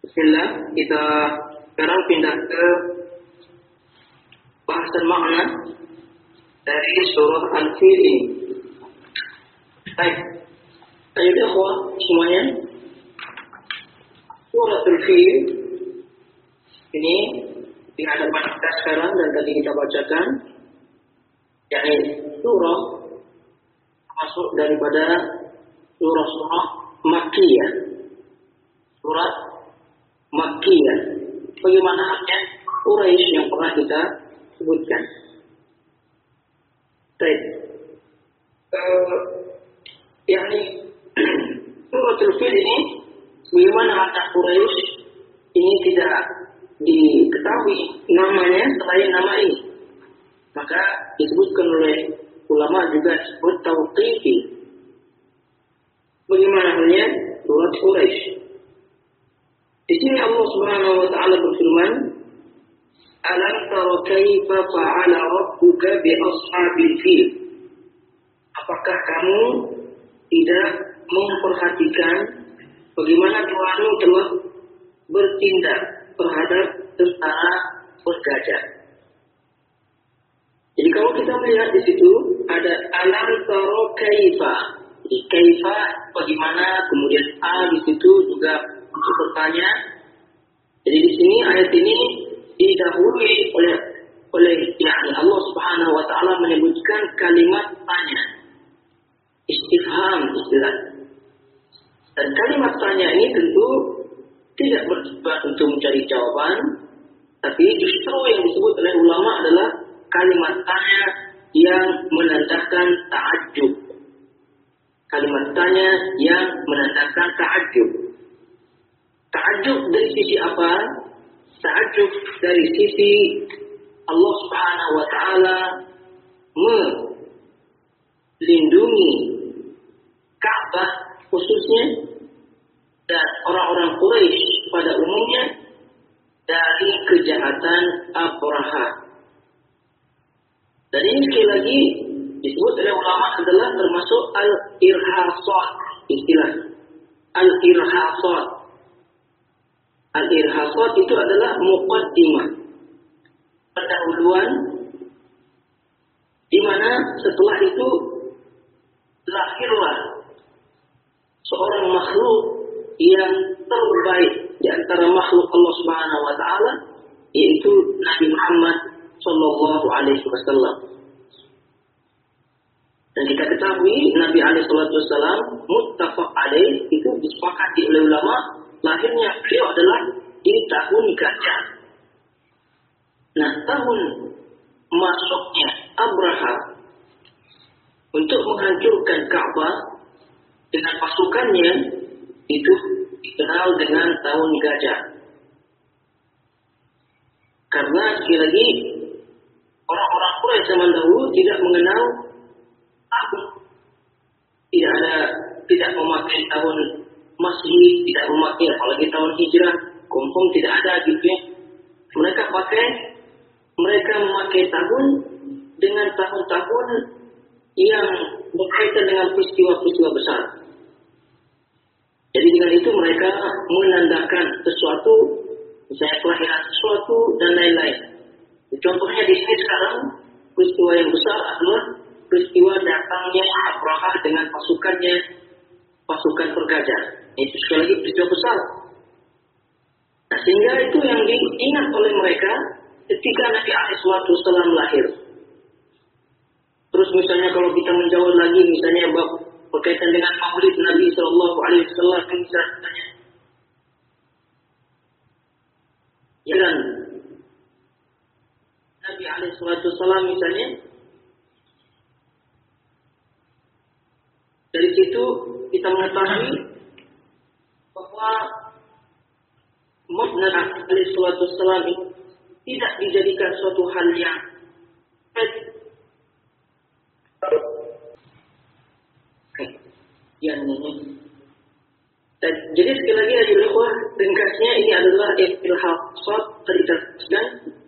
Bismillah, kita sekarang pindah ke bahasan makna dari surah Al-Fil ini. Baik, ayo ikhwah semuanya. Surah Al-Fil ini di hadapan kita sekarang dan tadi kita bacakan, yakni surah masuk daripada surah Makkiyah. Surat Makkiyah. Bagaimana artinya? Quraisy yang pernah kita sebutkan. Baik. Yakni Suratul Fil ini bagaimana arti Quraisy ini tidak diketahui namanya selain nama ini. Maka disebutkan oleh ulama juga disebut tauqifi. Bagaimana halnya surat Quraisy? Di sini Allah Subhanahu wa taala berfirman, "Alam tara kaifa fa'ala rabbuka bi ashabil fil?" Apakah kamu tidak memperhatikan bagaimana Tuhanmu telah bertindak terhadap tentara bergajah? Jadi kalau kita melihat di situ ada alam tara kaifa. Jadi kaifa bagaimana, kemudian di situ juga untuk bertanya. Jadi di sini ayat ini didahului oleh yakni Allah Subhanahu wa taala menyebutkan kalimat tanya. Istifham istilah. Dan kalimat tanya ini tentu tidak bersifat untuk mencari jawaban, tapi justru yang disebut oleh ulama adalah kalimat tanya yang menandakan ta'ajjub. Kalimat tanya yang menandakan ta'ajjub. Ta'ajjub dari sisi apa? Ta'ajjub dari sisi Allah Subhanahu wa taala melindungi Ka'bah khususnya dan orang-orang Quraisy pada umumnya dari kejahatan Abraha. Dan ini sekali lagi disebut oleh ulama adalah termasuk al-irhasat, istilah al-irhasat. Al-irhasat itu adalah muqaddimah, pendahuluan, di mana setelah itu lahirlah seorang makhluk yang terbaik di antara makhluk Allah Subhanahu wa taala, yaitu Nabi Muhammad sallallahu alaihi wasallam. Dan kita ketahui Nabi alaihi wasallam muttafaq alaih, itu disepakati oleh ulama, lahirnya beliau adalah di tahun gajah. Nah, tahun masuknya Abraha untuk menghancurkan Ka'bah dengan pasukannya itu dikenal dengan tahun gajah. Karena sekali lagi orang-orang Quraisy zaman dahulu tidak mengenal tahun, tidak memakai tahun Masih, tidak memakai apalagi tahun hijrah, confirm tidak ada gitu ya. Mereka memakai tahun dengan tahun-tahun yang berkaitan dengan peristiwa-peristiwa besar. Jadi dengan itu mereka menandakan sesuatu, misalnya kelahiran sesuatu dan lain-lain. Contohnya di sini sekarang peristiwa yang besar adalah peristiwa datangnya Abraha dengan pasukan bergajah. Itu sekali lagi peristiwa besar. Nah, sehingga itu yang diingat oleh mereka ketika Nabi SAW lahir. Terus misalnya kalau kita menjauh lagi, misalnya bab berkaitan dengan Maulid Nabi SAW, misalnya dan Nabi SAW misalnya, dari situ kita mengetahui bahwa Maulid Nabi SAW tidak dijadikan suatu hal yang jadi sekali lagi ikhwah, ringkasnya ini adalah ilhaqat terjelaskan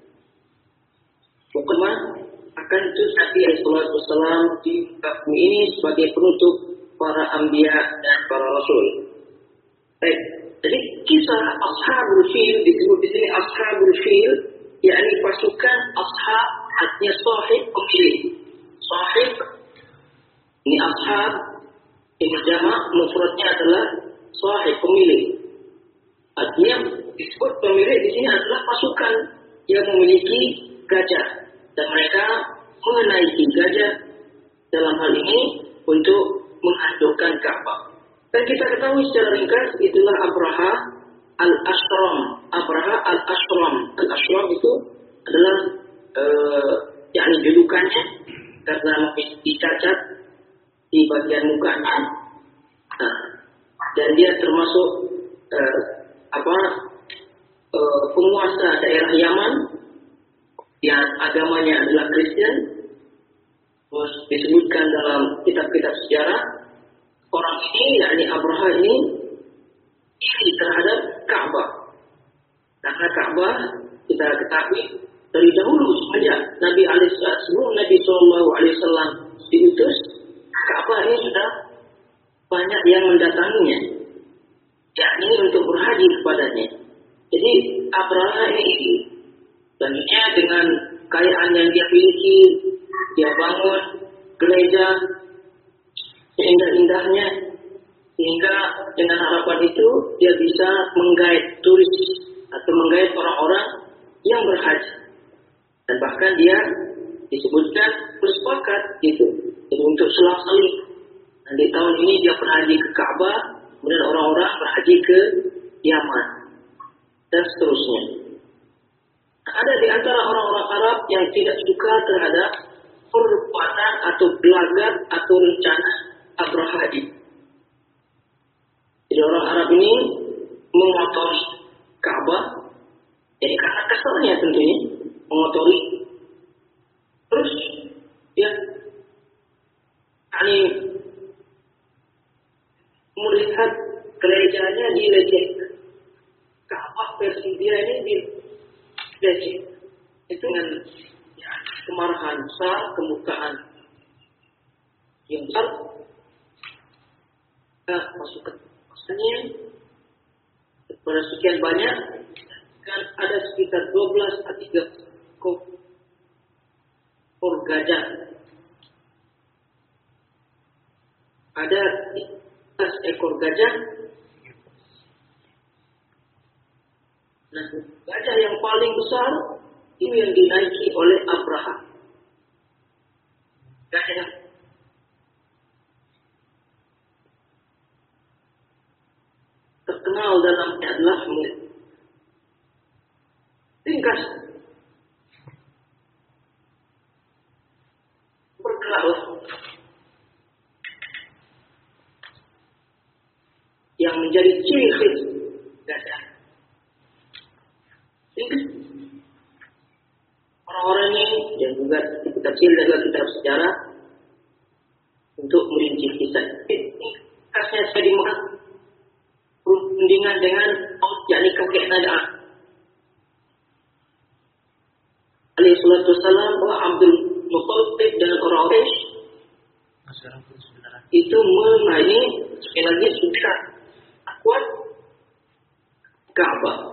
hukumah akan itu Nabi SAW di bumi ini sebagai penutup para anbiya dan para rasul. Baik, jadi kisah kisah Ashabul Fil disebut di sini Ashabul Fil, yakni pasukan ashab, artinya sahib, pemilik. Sahib ini ashab, ini jamak, mufradnya adalah sahib, pemilik. Artinya disebut pemilik di sini adalah pasukan yang memiliki gajah dan mereka menaiki gajah dalam hal ini untuk menghancurkan Ka'bah. Dan kita ketahui secara ringkas itulah Abraha al-Ashram. Abraha al-Ashram. Al-Ashram itu adalah yakni julukannya karena memiliki cacat di bagian mukanya. Nah, dan dia termasuk penguasa daerah Yaman yang agamanya adalah Kristen. Terus disebutkan dalam kitab-kitab sejarah, orang ini, yakni Abraha ini, iri terhadap Ka'bah. Karena Ka'bah kita ketahui dari dahulu semenjak sebelum Nabi SAW diutus, Ka'bah ini sudah banyak yang mendatanginya, yakni untuk berhaji kepadanya. Jadi Abraha ini selanjutnya dengan kekayaan yang dia miliki, dia bangun gereja seindah-indahnya, sehingga dengan harapan itu dia bisa menggait turis atau menggait orang-orang yang berhaji. Dan bahkan dia disebutkan bersepakat gitu, jadi untuk selang-seling. Dan di tahun ini dia berhaji ke Ka'bah, kemudian orang-orang berhaji ke Yaman, dan seterusnya. Ada di antara orang-orang Arab yang tidak suka terhadap perbuatan atau gelagat atau rencana Abraha ini. Jadi orang Arab ini mengotori Ka'bah, jadi karena kesalnya tentunya mengotori. Terus ya, melihat gerejanya dilecehkan, Ka'bah versi dia ini dilecehkan. Itu dengan kemarahan besar, kemukaan yang besar, masuk ke pasarnya pada sekian banyak, kan ada sekitar 12 atau 13 ekor gajah, ada 13 ekor gajah. Nah, gajah yang paling besar itu yang dinaiki oleh Abraha. Gajah yang terkenal dalamnya adalah ringkas, bergeraklah. Yang menjadi ciri khas gajah. Orang-orang ini yang juga kecil dalam kitab sejarah untuk merinci kisah. Khasnya saya dimakan perundingan dengan yakni kakek Nabi alaihi salatu wassalam, bahwa Abdul Muttalib dan orang Quraisy itu mengenai sekali lagi sudah kuat Ka'bah.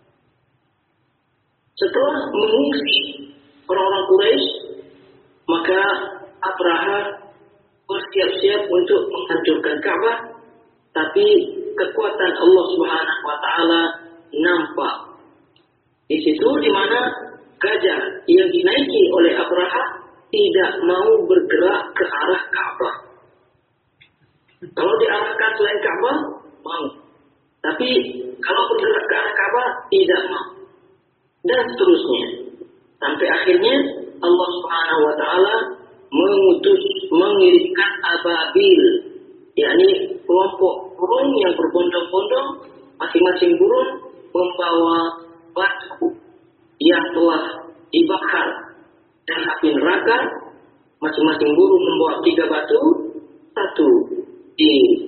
Setelah mengungsi orang-orang Quraisy, maka Abraha bersiap-siap untuk menghancurkan Ka'bah, tapi kekuatan Allah Subhanahu wa taala nampak. Di situ di mana gajah yang dinaiki oleh Abraha tidak mau bergerak ke arah Ka'bah. Kalau diarahkan selain Ka'bah, mau. Tapi kalau bergerak ke arah Ka'bah, tidak mau. Dan seterusnya. Sampai akhirnya Allah Subhanahu wa taala mengirimkan ababil, yakni kelompok burung yang berbondong-bondong, masing-masing burung membawa batu yang telah dibakar dan api neraka. Masing-masing burung membawa 3 batu, satu di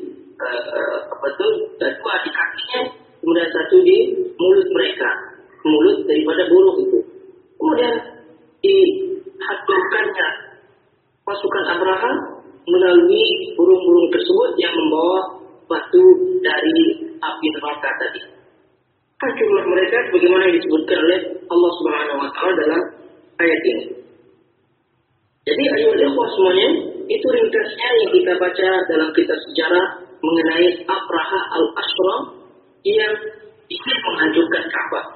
dua di kakinya, kemudian satu di mulut mereka, mulut daripada burung itu. Kemudian dihancurkannya pasukan Abraha melalui burung-burung tersebut yang membawa batu dari api neraka tadi. hancurlah mereka sebagaimana yang disebutkan oleh Allah Subhanahu wa taala dalam ayat ini. Jadi ayolah semuanya, itu ringkasnya yang kita baca dalam kitab sejarah mengenai Abraha al-Ashram yang ingin menghancurkan Ka'bah.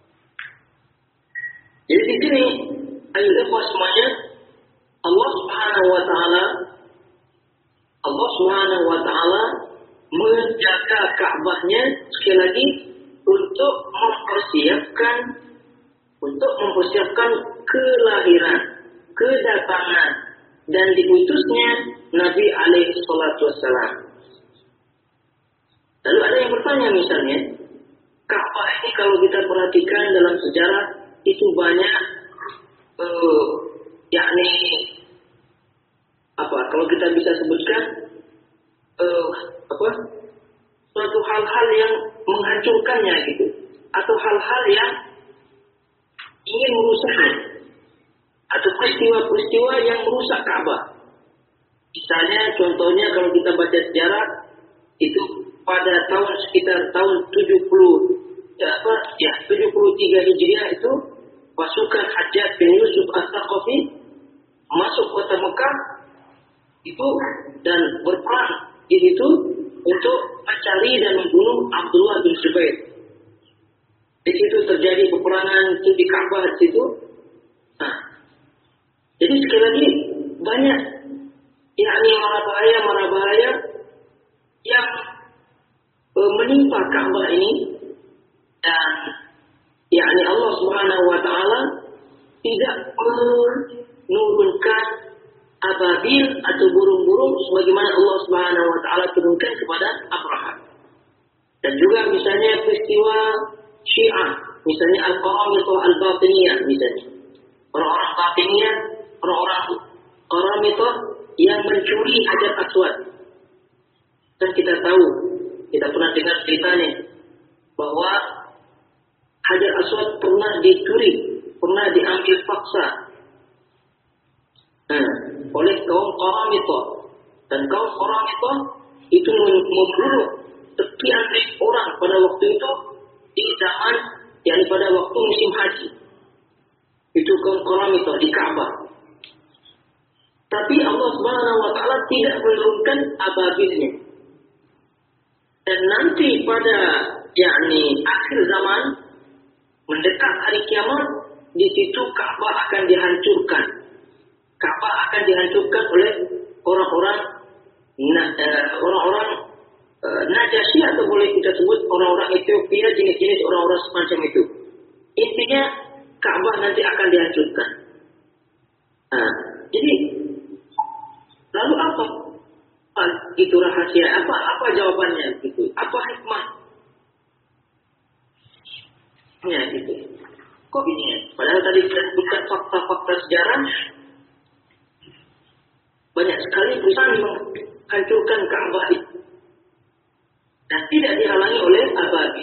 Jadi di sini ayolah semuanya, Allah Subhanahu wa taala menjaga Ka'bahnya sekali lagi untuk mempersiapkan kelahiran, kedatangan dan diutusnya Nabi alaihi salatu wassalam. Lalu ada yang bertanya misalnya, Ka'bah ini kalau kita perhatikan dalam sejarah itu banyak kalau kita bisa sebutkan suatu hal-hal yang menghancurkannya gitu, atau hal-hal yang ingin merusaknya, atau peristiwa-peristiwa yang merusak Ka'bah. Misalnya contohnya kalau kita baca sejarah itu pada tahun sekitar tahun 73 Hijriah itu pasukan Hajjaj bin Yusuf As-Saqafi masuk kota Mekah itu dan berperang di situ untuk mencari dan membunuh Abdullah bin Zubair. Di situ terjadi peperangan itu di Ka'bah di situ. Nah, jadi sekali lagi banyak mara bahaya yang menimpa Ka'bah ini, dan Allah Subhanahu wa taala tidak menurunkan ababil atau burung-burung sebagaimana Allah Subhanahu wa taala turunkan kepada Abraha. Dan juga misalnya peristiwa Syiah, misalnya Al-Qaramithah Al-Batiniyah misalnya. Orang-orang Batiniyah, orang-orang Qaramithah yang mencuri Hajar Aswad. Dan kita tahu, kita pernah dengar ceritanya bahwa Hajar Aswad pernah dicuri, pernah diambil paksa oleh kaum Qaramithah. Dan kaum Qaramithah itu membunuh sekian ribu orang pada waktu itu di zaman pada waktu musim haji. Itu kaum Qaramithah di Ka'bah. Tapi Allah Subhanahu wa taala tidak menurunkan ababilnya. Dan nanti pada akhir zaman mendekat hari kiamat, di situ Ka'bah akan dihancurkan. Ka'bah akan dihancurkan oleh orang-orang Najasyi, atau boleh kita sebut orang-orang Ethiopia, jenis-jenis orang-orang semacam itu. Intinya Ka'bah nanti akan dihancurkan. Jadi lalu apa? Itu rahasia. Apa jawabannya? Gitu. Apa hikmah? Ya gitu. Kok gini ya? Padahal tadi kita sebutkan fakta-fakta sejarah. Banyak sekali perusahaan menghancurkan Ka'bah itu. Dan tidak dihalangi oleh ababil.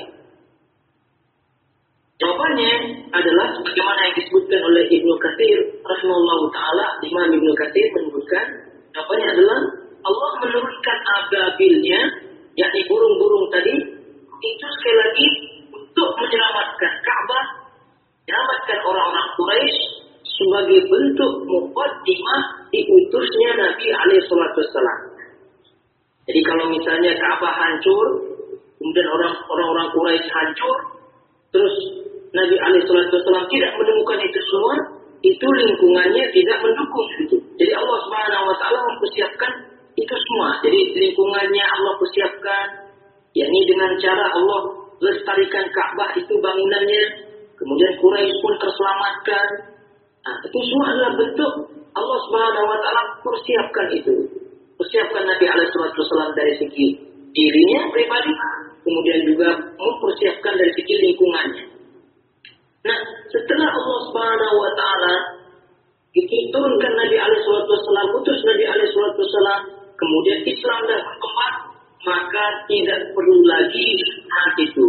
Jawabannya adalah sebagaimana yang disebutkan oleh Ibnu Katsir rahimahullahu taala. Imam Ibnu Katsir menyebutkan, jawabannya adalah Allah menurunkan ababilnya, yakni burung-burung tadi, itu sekali lagi untuk menyelamatkan Ka'bah, menyelamatkan orang-orang Quraisy sebagai bentuk muqaddimah diutusnya Nabi alaihi salatu wassalam. Jadi kalau misalnya Ka'bah hancur, kemudian orang-orang Quraisy hancur, terus Nabi alaihi salatu wassalam tidak menemukan itu semua, itu lingkungannya tidak mendukung itu. Jadi Allah Subhanahu wa taala mempersiapkan itu semua. Jadi lingkungannya Allah persiapkan, yakni dengan cara Allah lestarikan Ka'bah itu bangunannya, kemudian Quraisy pun terselamatkan. Itu semua adalah bentuk Allah Subhanahu wa taala persiapkan itu. Persiapkan Nabi alaihi salatu wasallam dari segi dirinya pribadi, kemudian juga mempersiapkan dari segi lingkungannya. Nah, setelah Allah Subhanahu wa taala itu turunkan Nabi alaihi salatu wasallam, utus Nabi alaihi salatu wasallam, kemudian Islam dah berkembang, maka tidak perlu lagi itu.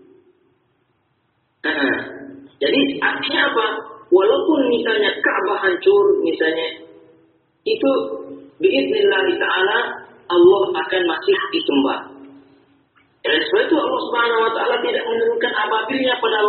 Jadi artinya apa? Walaupun misalnya Ka'bah hancur misalnya, itu biiznillah ta'ala Allah akan masih disembah. Oleh sebab itu Allah Subhanahu wa taala tidak menurunkan ababil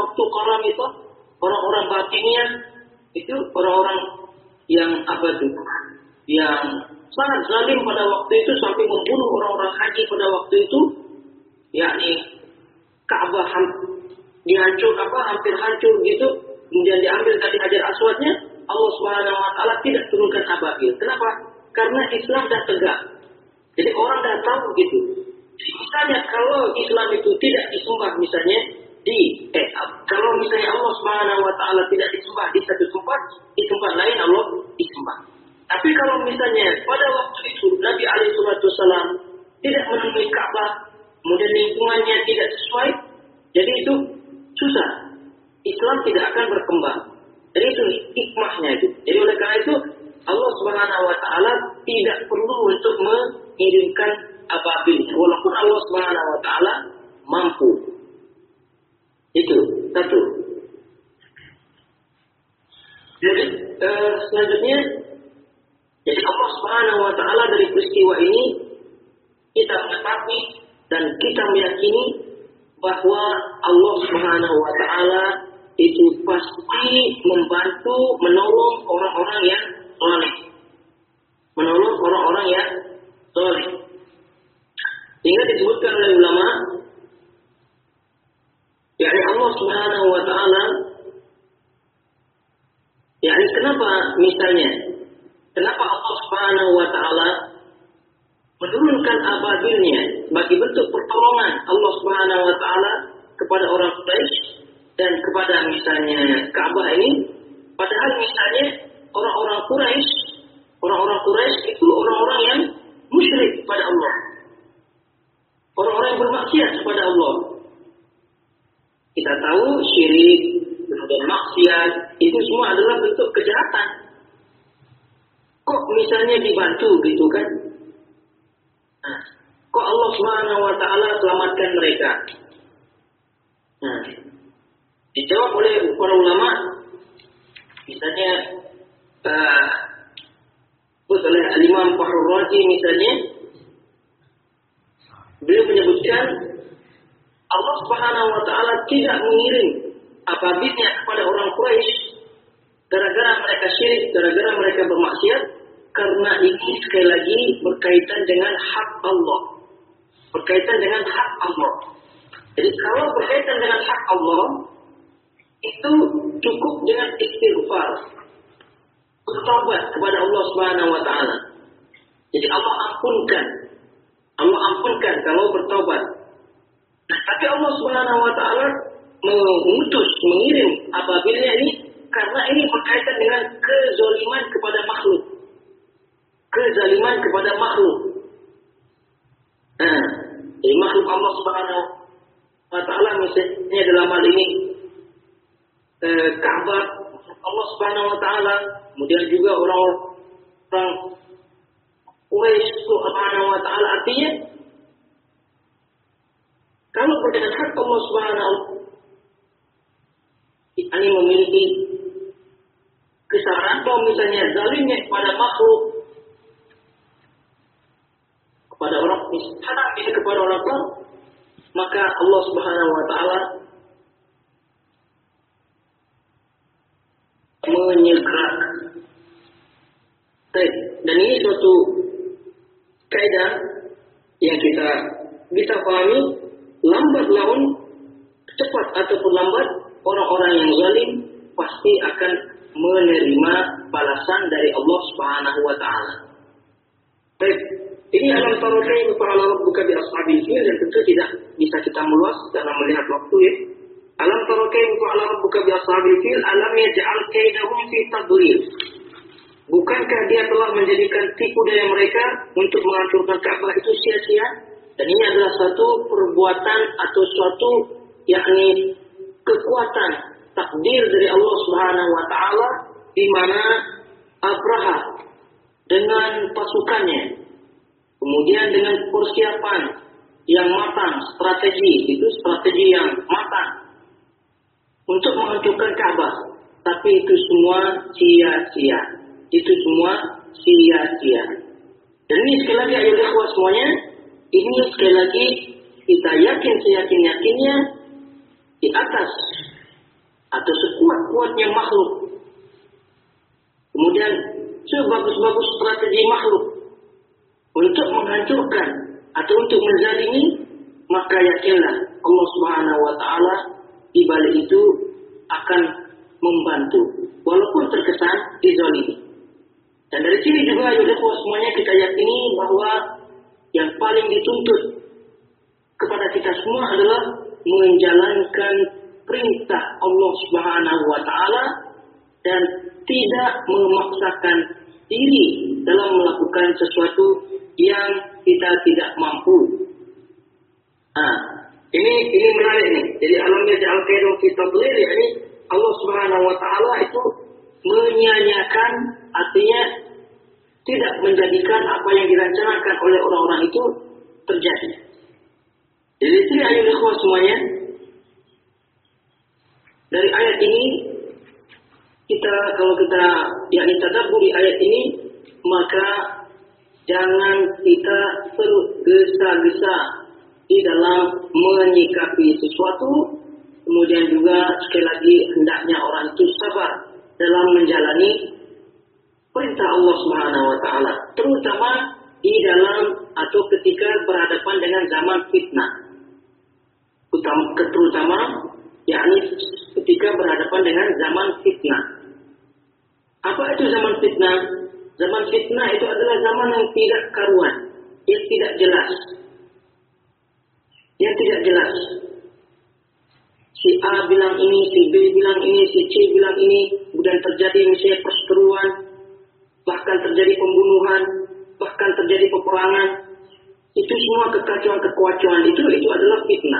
waktu Qaramithah, orang-orang batinnya itu orang-orang yang apa itu? Yang sangat zalim pada waktu itu sampai membunuh orang-orang haji pada waktu itu, yakni Ka'bah hampir hancur gitu. Kemudian diambil tadi Hajar Aswadnya, Allah Subhanahu wa taala tidak turunkan ababil. Kenapa? Karena Islam dah tegak. Jadi orang dah tahu gitu. Jadi misalnya kalau Islam itu tidak disembah misalnya kalau misalnya Allah Subhanahu wa taala tidak disembah di satu tempat, di tempat lain Allah disembah. Tapi kalau misalnya pada waktu itu Nabi alaihi wasallam tidak menemui Ka'bah, kemudian lingkungannya tidak sesuai, jadi itu susah. Islam tidak akan berkembang. Jadi itu hikmahnya itu. Jadi oleh karena itu Allah Subhanahu wa taala tidak perlu untuk mengirimkan ababil walaupun Allah Subhanahu wa taala mampu. Itu satu. Jadi selanjutnya, jadi Allah Subhanahu wa taala dari peristiwa ini kita mengetahui dan kita meyakini bahwa Allah Subhanahu wa taala itu pasti membantu menolong orang-orang yang saleh. Menolong orang-orang yang saleh. Sehingga disebutkan oleh ulama, yakni Allah Subhanahu wa taala, yakni kenapa Allah Subhanahu wa taala menurunkan ababilnya sebagai bentuk pertolongan Allah Subhanahu wa taala kepada orang Quraisy dan kepada misalnya Ka'bah ini, padahal misalnya orang-orang Quraisy itu orang-orang yang musyrik kepada Allah. Orang-orang yang bermaksiat kepada Allah. Kita tahu syirik dan maksiat itu semua adalah bentuk kejahatan. Kok misalnya dibantu gitu kan? Nah, kok Allah Subhanahu wa taala selamatkan mereka? Nah, dijawab oleh para ulama, misalnya oleh Al-Imam Fakhrur Razi misalnya, beliau menyebutkan Allah Subhanahu wa taala tidak mengirim ababilnya kepada orang Quraisy gara-gara mereka syirik, gara-gara mereka bermaksiat, karena ini sekali lagi berkaitan dengan hak Allah. Berkaitan dengan hak Allah. Jadi kalau berkaitan dengan hak Allah, itu cukup dengan istighfar, bertobat kepada Allah Subhanahu wa taala. Jadi Allah ampunkan kalau bertobat. Nah, tapi Allah Subhanahu wa taala mengirim ababilnya ini karena ini berkaitan dengan kezaliman kepada makhluk. Kezaliman kepada makhluk. Nah, jadi makhluk Allah Subhanahu wa taala misalnya dalam hal ini Ka'bah Allah Subhanahu wa taala, kemudian juga orang-orang Quraisy Subhanahu wa taala, artinya kalau berkaitan hak Allah Subhanahu ini memiliki kesalahan atau misalnya zalimnya kepada makhluk, kepada orang misal kepada orang tua, maka Allah Subhanahu wa taala menyegerakan. Dan ini suatu kaidah yang kita bisa pahami, lambat laun cepat ataupun lambat orang-orang yang zalim pasti akan menerima balasan dari Allah Subhanahu wa taala. Baik, ini alam tara kaifa fa'ala rabbuka bi ashabil fil, dan tentu tidak bisa kita meluas karena melihat waktu ya. Alam tara kaifa fa'ala rabbuka bi ashabil fil alam yaj'al kaidahum fi tadlil. Bukankah dia telah menjadikan tipu daya mereka untuk menghancurkan Ka'bah itu sia-sia? Dan ini adalah suatu perbuatan atau suatu yakni kekuatan takdir dari Allah Subhanahu wa taala, di mana Abraha dengan pasukannya, kemudian dengan persiapan yang matang, strategi yang matang untuk menghancurkan Ka'bah, tapi itu semua sia-sia. Dan ini sekali lagi ayo ikhwah semuanya, ini sekali lagi kita yakin seyakin-yakinnya di atas atau sekuat-kuatnya makhluk, kemudian sebagus-bagus strategi makhluk untuk menghancurkan atau untuk menzalimi, maka yakinlah Allah Subhanahu wa taala di balik itu akan membantu walaupun terkesan dizalimi. Dan dari sini juga semuanya kita yakini bahwa yang paling dituntut kepada kita semua adalah menjalankan perintah Allah Subhanahu wa taala dan tidak memaksakan diri dalam melakukan sesuatu yang kita tidak mampu. Ini menarik nih. Jadi alamnya al-qaidu fi tadlil, yakni Allah Subhanahu wa taala itu menyanyiakan, artinya tidak menjadikan apa yang dirancangkan oleh orang-orang itu terjadi. Jadi sini ayat ikhwah semuanya, dari ayat ini kalau kita yakni tadabburi ayat ini, maka jangan kita tergesa-gesa di dalam menyikapi sesuatu. Kemudian juga sekali lagi hendaknya orang itu sabar dalam menjalani perintah Allah Subhanahu wa taala, terutama di dalam atau ketika berhadapan dengan zaman fitnah. Terutama yakni ketika berhadapan dengan zaman fitnah. Apa itu zaman fitnah? Zaman fitnah itu adalah zaman yang tidak karuan, yang tidak jelas. Yang tidak jelas. Si A bilang ini, si B bilang ini, si C bilang ini, kemudian terjadi misalnya perseteruan, bahkan terjadi pembunuhan, bahkan terjadi peperangan. Itu semua kekacauan-kekacauan itu adalah fitnah.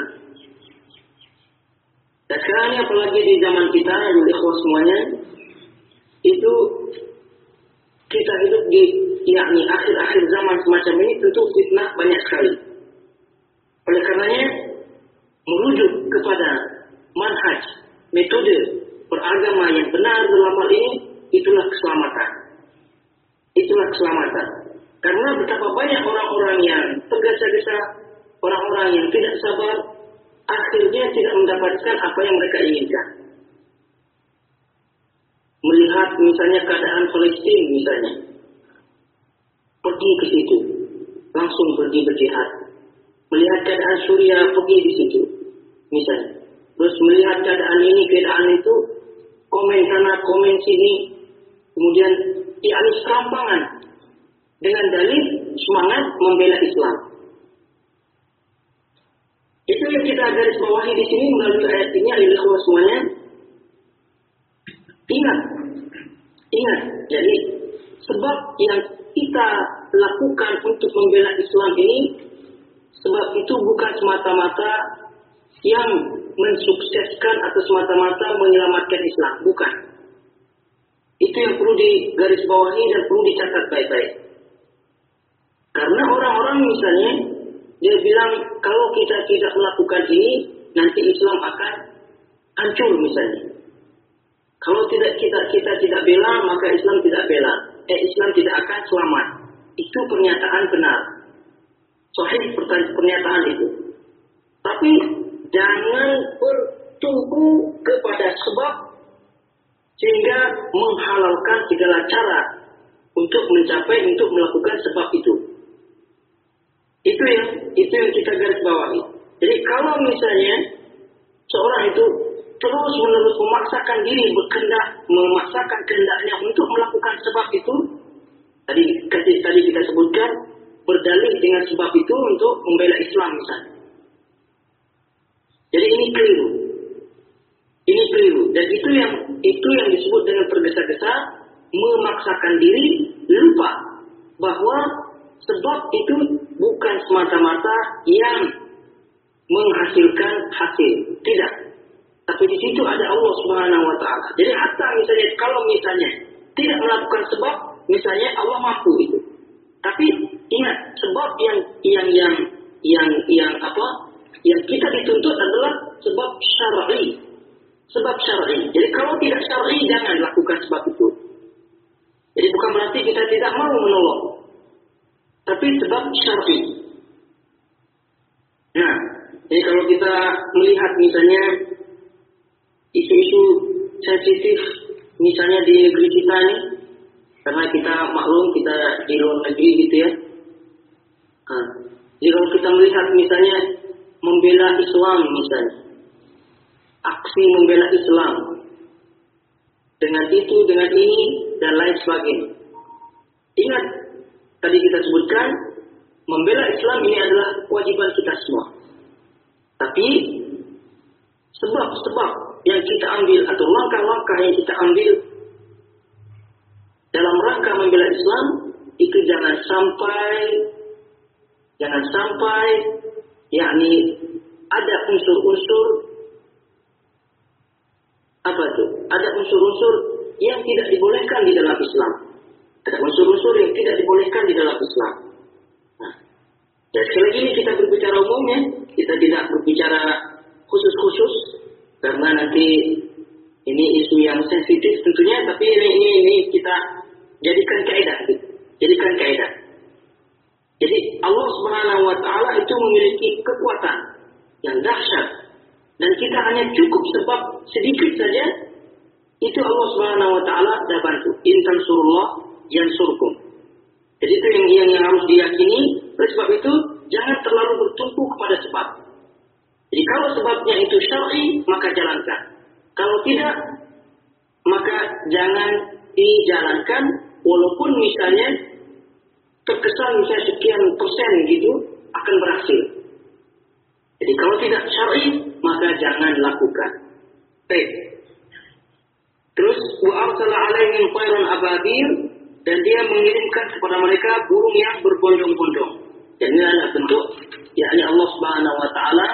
Dan sekarang ini apalagi di zaman kita, ikhwah semuanya, itu kita hidup di yakni akhir-akhir zaman semacam ini, tentu fitnah banyak sekali. Oleh karenanya, merujuk kepada manhaj, metode beragama yang benar dalam hal ini, itulah keselamatan. Itulah keselamatan. Karena betapa banyak orang-orang yang tergesa-gesa, orang-orang yang tidak sabar, akhirnya tidak mendapatkan apa yang mereka inginkan. Melihat misalnya keadaan Palestina misalnya, pergi ke situ, langsung pergi berjihad. Melihat keadaan Suriah, pergi di situ, misalnya. Terus melihat keadaan ini, keadaan itu, komen sana, komen sini, kemudian dialih serampangan dengan dalih semangat membela Islam. Itu yang kita garis bawahi di sini melalui ayat ini, ikhwah semuanya. Ingat, jadi sebab yang kita lakukan untuk membela Islam ini, sebab itu bukan semata-mata yang mensukseskan atau semata-mata menyelamatkan Islam, bukan. Itu yang perlu digarisbawahi dan perlu dicatat baik-baik. Karena orang-orang misalnya, dia bilang kalau kita tidak melakukan ini, nanti Islam akan hancur misalnya. Kalau kita tidak bela, maka Islam tidak bela. Islam tidak akan selamat. Itu pernyataan benar. Sahih pernyataan itu. Tapi jangan bertumpu kepada sebab sehingga menghalalkan segala cara untuk melakukan sebab itu. Itu yang kita garis bawahi. Jadi kalau misalnya seorang itu terus-menerus memaksakan diri, memaksakan kehendaknya untuk melakukan sebab itu, tadi kita sebutkan, berdalih dengan sebab itu untuk membela Islam misalnya. Jadi ini keliru. Dan itu yang disebut dengan tergesa-gesa, memaksakan diri, lupa bahwa sebab itu bukan semata-mata yang menghasilkan hasil. Tidak. Tapi di situ ada Allah Subhanahu wa taala. Jadi hatta misalnya kalau misalnya tidak melakukan sebab, misalnya Allah mampu itu. Tapi ingat, sebab yang kita dituntut adalah sebab syar'i. Sebab syar'i. Jadi kalau tidak syar'i, jangan lakukan sebab itu. Jadi bukan berarti kita tidak mau menolong. Tapi sebab syar'i. Nah, jadi kalau kita melihat misalnya isu-isu sensitif, misalnya di negeri kita ini, karena kita maklum kita di luar negeri gitu ya. Jadi kalau kita melihat misalnya membela Islam misalnya, aksi membela Islam, dengan itu, dengan ini, dan lain sebagainya. Ingat, tadi kita sebutkan, membela Islam ini adalah kewajiban kita semua. Tapi, sebab-sebab yang kita ambil, atau langkah-langkah yang kita ambil, dalam rangka membela Islam, itu jangan sampai, yakni ada unsur-unsur, apa itu? Ada unsur-unsur yang tidak dibolehkan di dalam Islam. Ada unsur-unsur yang tidak dibolehkan di dalam Islam. Nah, dan sekali lagi ini kita berbicara umumnya, kita tidak berbicara khusus-khusus, karena nanti ini isu yang sensitif tentunya, tapi ini kita jadikan kaidah, jadikan kaidah. Jadi Allah Subhanahu wa taala itu memiliki kekuatan yang dahsyat, dan kita hanya cukup sebab sedikit saja, itu Allah Subhanahu wa taala dah bantu. In tansurullah yansurkum. Jadi itu yang harus diyakini. Oleh sebab itu jangan terlalu bertumpu kepada sebab. Jadi kalau sebabnya itu syar'i, maka jalankan. Kalau tidak, maka jangan dijalankan, walaupun misalnya terkesan misalnya sekian persen gitu akan berhasil. Jadi kalau tidak syar'i, maka jangan lakukan. Baik. Terus wa arsala 'alaihim tayran ababil, dan dia mengirimkan kepada mereka burung yang berbondong-bondong. Dan ini adalah bentuk yakni Allah Subhanahu wa taala,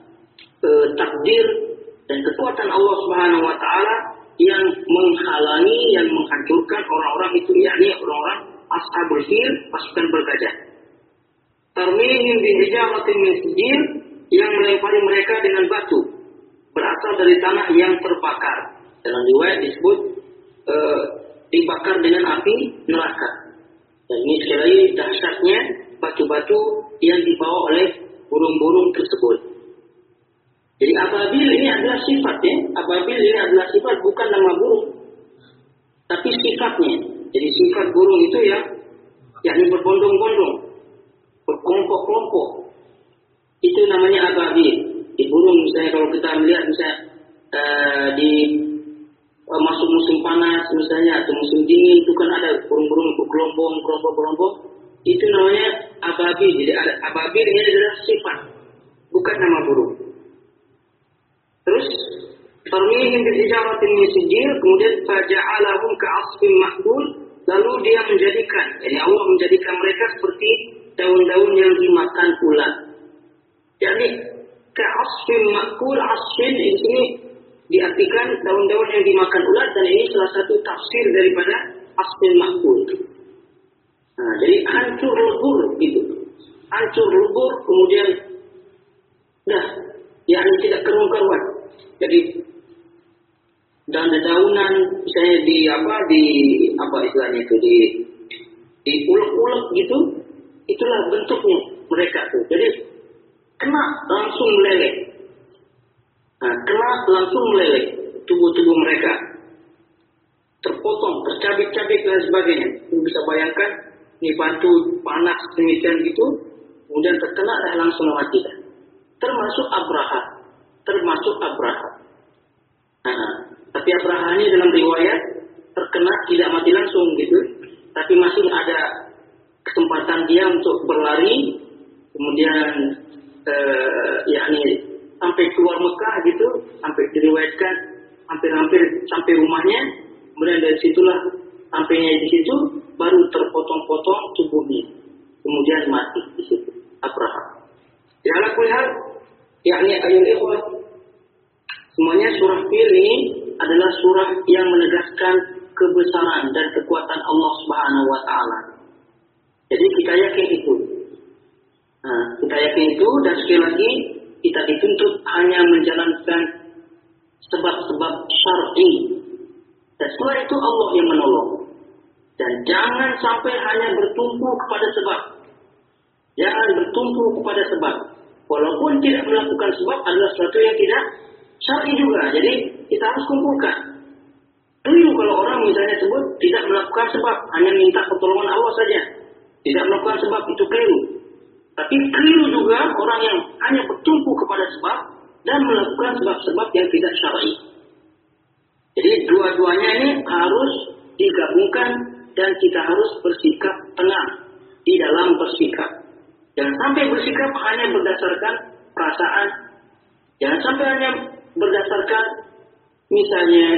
takdir dan kekuatan Allah Subhanahu wa taala yang menghalangi, yang menghancurkan orang-orang itu, yakni orang-orang ashabul fil, pasukan bergajah. Tarmihim bi hijaratin min sijil, yang melempari mereka dengan batu berasal dari tanah yang terbakar. Dalam riwayat disebut dibakar dengan api neraka. Dan ini sekali lagi dahsyatnya batu-batu yang dibawa oleh burung-burung tersebut. Jadi ababil ini adalah sifat ya. Ababil ini adalah sifat, bukan nama burung, tapi sifatnya. Jadi sifat burung itu ya, yakni berbondong-bondong, berkelompok-kelompok. Itu namanya ababil. Di burung misalnya kalau kita melihat misalnya di masuk musim panas misalnya atau musim dingin, itu kan ada burung-burung itu gelombang. Itu namanya ababil. Jadi ababil ini adalah sifat, bukan nama burung. Terus tarmihim bil hijaratin min sijil, kemudian faja'alahum ka'asfin ma'kul, lalu dia menjadikan, jadi Allah menjadikan mereka seperti daun-daun yang dimakan ulat. Jadi ka'asfin ma'kul, asfin di sini diartikan daun-daun yang dimakan ulat, dan ini salah satu tafsir daripada asfin ma'kul. Nah, jadi hancur lebur gitu. Hancur lebur, kemudian yakni tidak keruan-keruan. Jadi dan dedaunan misalnya di istilahnya itu di ulek-ulek gitu, itulah bentuknya mereka tuh. Jadi kena langsung meleleh. Nah, kena langsung meleleh tubuh-tubuh mereka, terpotong, tercabik-cabik dan sebagainya. Kita bisa bayangkan ini batu panas demikian gitu, kemudian terkena dan langsung mati. Termasuk Abraha. Nah, tapi Abraha ini dalam riwayat terkena tidak mati langsung gitu, tapi masih ada kesempatan dia untuk berlari, kemudian yakni sampai keluar Mekah gitu, sampai diriwayatkan hampir sampai rumahnya, kemudian dari situlah sampainya di situ baru terpotong-potong tubuhnya, kemudian mati di situ Abraha. Ya ala kulli hal, yakni ayul ikhwah, semuanya surah Fil ini adalah surah yang menegaskan kebesaran dan kekuatan Allah Subhanahu wa taala. Jadi kita yakin itu. Nah, kita yakin itu, dan sekali lagi kita dituntut hanya menjalankan sebab-sebab syar'i. Dan setelah itu Allah yang menolong. Dan jangan sampai hanya bertumpu kepada sebab. Jangan bertumpu kepada sebab. Walaupun tidak melakukan sebab adalah sesuatu yang tidak syar'i juga. Jadi kita harus kumpulkan. Keliru kalau orang misalnya sebut tidak melakukan sebab, hanya minta pertolongan Allah saja. Tidak melakukan sebab, itu keliru. Tapi keliru juga orang yang hanya bertumpu kepada sebab dan melakukan sebab-sebab yang tidak syar'i. Jadi dua-duanya ini harus digabungkan dan kita harus bersikap tenang di dalam bersikap. Jangan sampai bersikap hanya berdasarkan perasaan. Jangan sampai hanya berdasarkan misalnya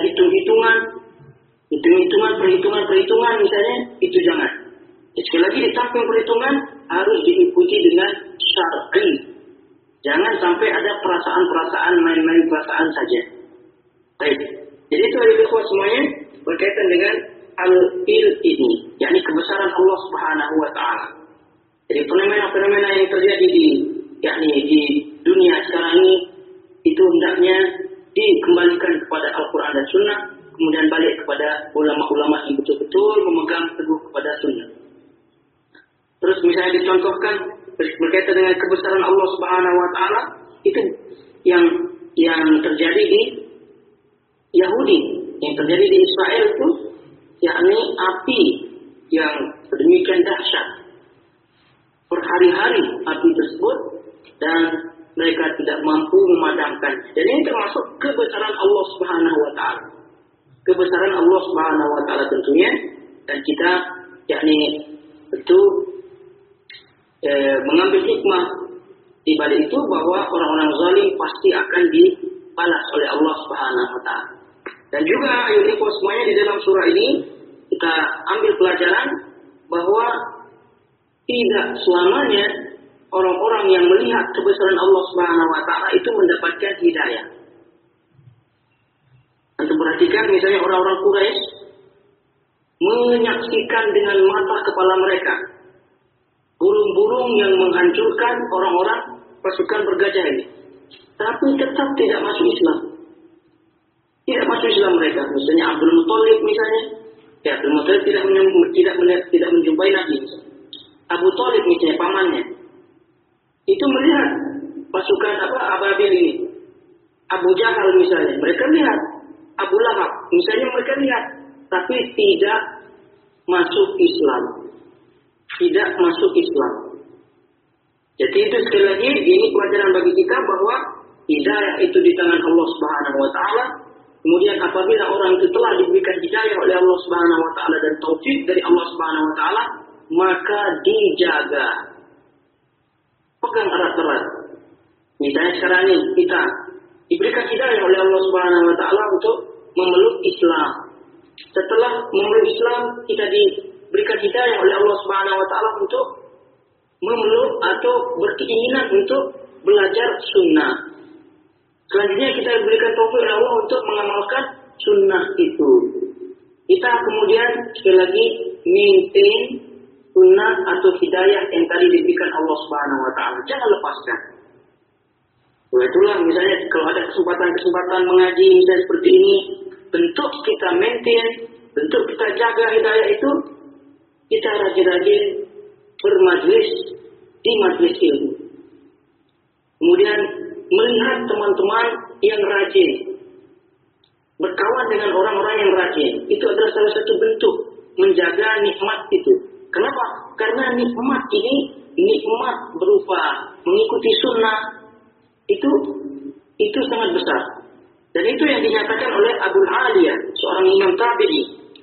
perhitungan misalnya, itu jangan. Sekali lagi di samping perhitungan harus diikuti dengan syar'i. Jangan sampai ada perasaan-perasaan, main-main perasaan saja. Baik. Jadi itu ayat ikhwah semuanya berkaitan dengan al-il ini, yakni kebesaran Allah Subhanahu wa taala. Jadi fenomena-fenomena yang terjadi di dunia sekarang ini itu hendaknya dikembalikan kepada Al-Qur'an dan Sunnah, kemudian balik kepada ulama-ulama yang betul-betul memegang teguh kepada Sunnah. Terus misalnya dicontohkan berkaitan dengan kebesaran Allah Subhanahu wa taala, itu yang terjadi di Yahudi, yang terjadi di Israel itu, yakni api yang sedemikian dahsyat. Berhari-hari api tersebut dan mereka tidak mampu memadamkan. Dan ini termasuk kebesaran Allah Subhanahu wa taala. Kebesaran Allah Subhanahu wa taala tentunya, dan kita yakni tentu mengambil hikmah di balik itu bahwa orang-orang zalim pasti akan dibalas oleh Allah Subhanahu wa taala. Dan juga ayat ini semuanya di dalam surah ini kita ambil pelajaran bahwa tidak selamanya orang-orang yang melihat kebesaran Allah Subhanahu wa taala itu mendapatkan hidayah. Untuk perhatikan misalnya orang-orang Quraisy menyaksikan dengan mata kepala mereka burung-burung yang menghancurkan orang-orang pasukan bergajah ini, tapi tetap tidak masuk Islam. Tidak masuk Islam mereka. Misalnya Abdul Muthalib misalnya, Abdul Muthalib tidak menjumpai Nabi. Abu Thalib misalnya pamannya, itu melihat pasukan Ababil ini. Abu Jahal misalnya, mereka lihat. Abu Lahab misalnya mereka lihat, tapi tidak masuk Islam. Tidak masuk Islam. Jadi itu sekali lagi ini pelajaran bagi kita bahwa hidayah itu di tangan Allah Subhanahu wa taala. Kemudian apabila orang itu telah diberikan hidayah oleh Allah Subhanahu wa taala dan taufik dari Allah Subhanahu wa taala, maka dijaga. Pegang erat-erat. Misalnya sekarang ini kita diberikan hidayah oleh Allah Subhanahu wa taala untuk memeluk Islam. Setelah memeluk Islam, kita diberikan hidayah oleh Allah Subhanahu wa taala untuk memeluk atau berkeinginan untuk belajar sunnah. Selanjutnya kita diberikan taufik oleh Allah untuk mengamalkan sunnah itu. Kita kemudian sekali lagi maintain sunnah atau hidayah yang tadi diberikan Allah Subhanahu wa taala. Jangan lepaskan. Itulah misalnya kalau ada kesempatan mengaji misalnya seperti ini, bentuk kita maintain, bentuk kita jaga hidayah itu, kita rajin-rajin bermajlis di majlis ilmu. Kemudian melihat teman-teman yang rajin, berkawan dengan orang-orang yang rajin, itu adalah salah satu bentuk menjaga nikmat itu. Kenapa? Karena nikmat ini nikmat berupa mengikuti sunnah itu sangat besar. Dan itu yang dinyatakan oleh Abul Aliyah, seorang imam tabi'i.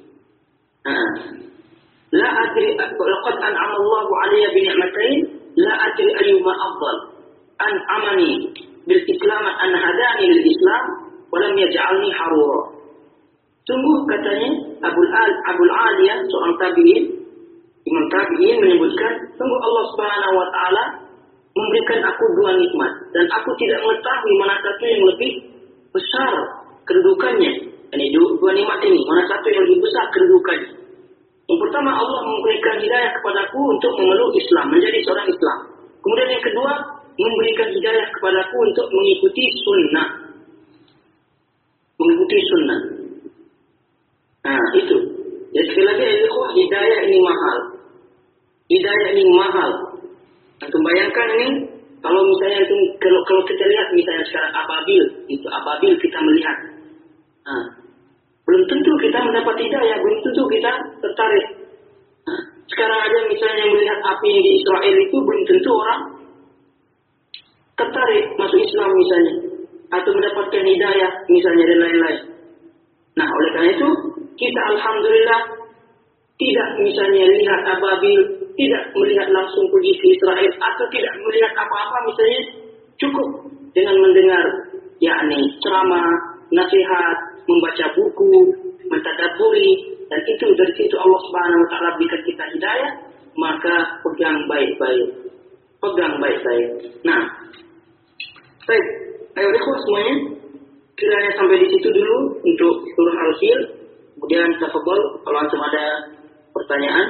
La adri laqad an'ama Allahu 'alayya bi ni'matain la adri ayyuma afdal an amani bil islam an hadani lil islam wa lam yaj'alni harura. Sungguh katanya Abul Aliyah seorang tabi'in, imam tabi'in menyebutkan, sungguh Allah Subhanahu wa taala memberikan aku dua nikmat dan aku tidak mengetahui mana satu yang lebih besar kedudukannya. Ini dua nikmat ini, mana satu yang lebih besar kedudukannya. Yang pertama, Allah memberikan hidayah kepadaku untuk memeluk Islam, menjadi seorang Islam. Kemudian yang kedua, memberikan hidayah kepadaku untuk mengikuti sunnah. Mengikuti sunnah. Nah, itu. Jadi sekali lagi, hidayah ini mahal. Hidayah ini mahal. Antum bayangkan ini, kalau misalnya kalau kita lihat misalnya sekarang Ababil kita melihat. Nah, belum belum tentu kita mendapat hidayah, belum tentu kita tertarik. Nah, sekarang aja misalnya melihat api yang di Israel itu belum tentu orang tertarik masuk Islam misalnya, atau mendapatkan hidayah misalnya dan lain-lain. Nah, oleh karena itu kita alhamdulillah tidak misalnya lihat ababil, tidak melihat langsung pergi ke Israel, atau tidak melihat apa-apa misalnya, cukup dengan mendengar yakni ceramah, nasihat, membaca buku, mentadabburi, dan itu dari situ Allah Subhanahu wa taala berikan kita hidayah, maka pegang baik-baik. Pegang baik-baik. Nah, baik, ayo ikhwan semuanya, kiranya sampai di situ dulu untuk surah Al-Fil. Kemudian tafadhol kalau antum ada pertanyaan.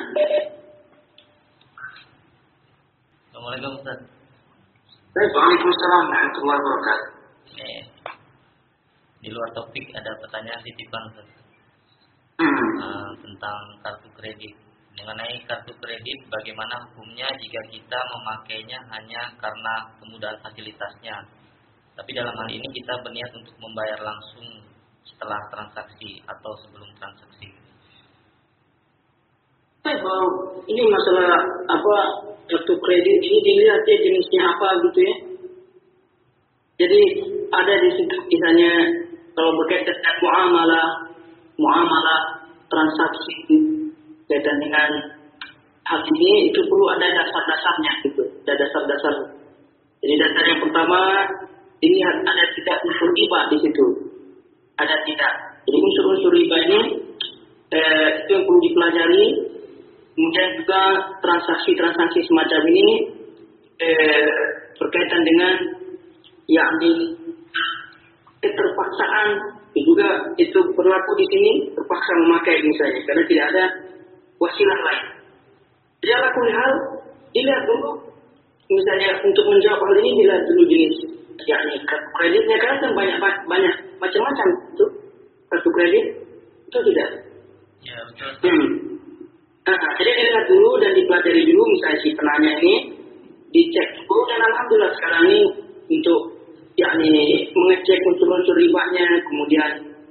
Assalamualaikum Ustaz. Waalaikumsalam warahmatullahi wabarakatuh. Di luar topik ada pertanyaan titipan Ustaz. Tentang kartu kredit. Mengenai kartu kredit, bagaimana hukumnya jika kita memakainya hanya karena kemudahan fasilitasnya, tapi dalam hal ini kita berniat untuk membayar langsung setelah transaksi atau sebelum transaksi? Ini masalah apa, kartu kredit ini dilihat ya jenisnya apa gitu ya. Jadi ada di situ misalnya kalau berkaitan dengan muamalah transaksi kaitan dengan hal ini, itu perlu ada dasar-dasarnya gitu, ada dasar-dasar. Jadi dasar yang pertama, dilihat ada tidak unsur riba di situ, ada tidak. Jadi unsur-unsur riba ini itu yang perlu dipelajari. Kemudian juga transaksi-transaksi semacam ini berkaitan dengan yakni keterpaksaan, juga itu berlaku di sini, terpaksa memakai misalnya karena tidak ada wasilah lain. Jadi ala kulli hal, dilihat dulu misalnya untuk menjawab hal ini, dilihat dulu jenis yakni kartu kreditnya, karena kan banyak macam-macam itu kartu kredit itu tidak. Ya betul. Jadi dilihat dulu dan dipelajari dulu misalnya si penanya ini, dicek dulu, dan alhamdulillah sekarang ini untuk yakni mengecek unsur-unsur ribanya, kemudian